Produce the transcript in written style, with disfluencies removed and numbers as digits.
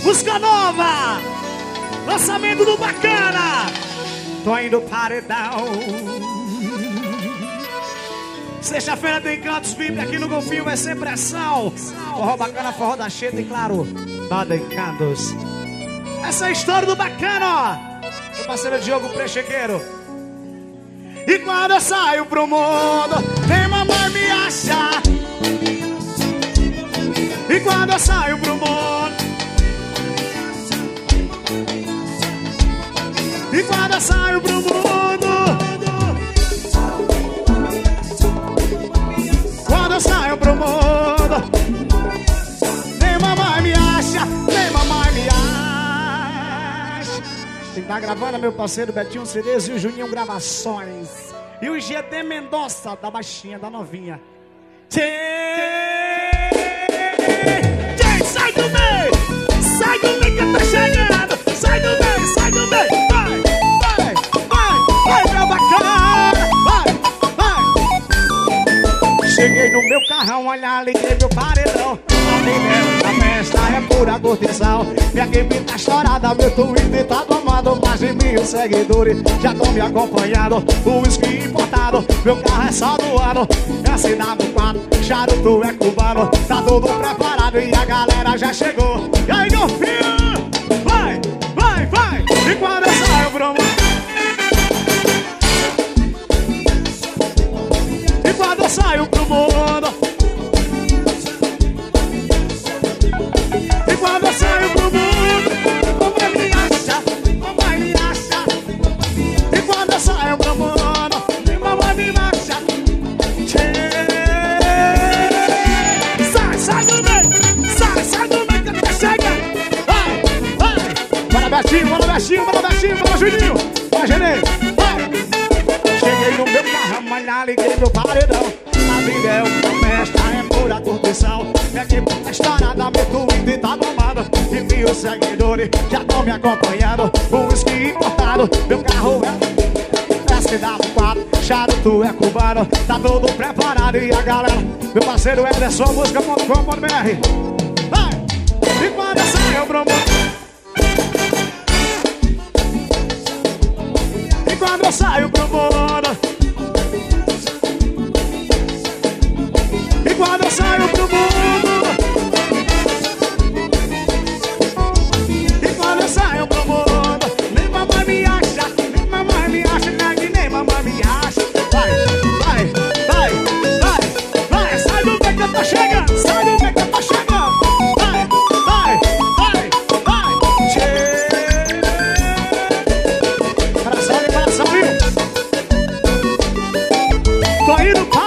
Música nova, lançamento do Bacana. Tô indo paredão. Sexta-feira tem cantos VIP aqui no Golfinho, vai ser pressão. Forró Bacana, forró da Cheta e claro, Bada em Cantos. Essa é a história do Bacana, ó. Meu parceiro Diogo Prechequeiro. E quando eu saio pro mundo, vem mamãe me achar. E quando eu saio pro mundo, e quando eu saio pro mundo, quando eu saio pro mundo, nem mamãe me acha, nem mamãe me acha. Quem tá gravando é meu parceiro Betinho Cerezo e o Juninho Gravações. E o GD Mendonça, da baixinha, da novinha. Sai do meio que eu tô chegando. Sai do meio, sai do meio. Vai, meu Bacana. Vai. Cheguei no meu carrão, olha, liguei meu paredão. A festa é pura curtição. Minha game tá estourada, meu Twitter tá tomado. Mais de 1000 seguidores já tão me acompanhando. O whisky importado, meu carro é só do ano. É CW4, charuto é cubano. Tá tudo preparado e a galera já chegou. E aí, meu filho, vai, vai, vai. E quando eu saio pro mundo, e quando eu saio pro mundo, e quando eu saio pro mundo, mamãe me acha, mamãe me acha. E quando eu saio pro mundo, mamãe me acha. Sai do meio que eu tô chegando. Vai, vai. Bora Betinho, bora Betinho, bora Betinho, bora Juninho. Vai, Genê, vai. Cheguei no meu carro, amanhã liguei meu paredão. A vida é uma festa, é pura curtição. Minha equipe tá estourada, meu Twitter tá bombado. E 1000 seguidores já tão me acompanhando. Um whisky importado, meu carro é SW4, charuto é cubano. Tá tudo preparado e a galera, meu parceiro Ederson, música.com.br. Vai! E quando eu saio pro mundo, e quando eu saio pro mundo, e quando eu saio pro mundo, e quando eu saio pro mundo, nem mamãe me acha, nem mamãe me acha, nem mamãe me acha. Vai, vai, vai, vai, vai. Sai do meio que eu tô chegando, sai do meio que eu tô chegando. Vai, vai, vai, vai. Coração, viu? Tô indo para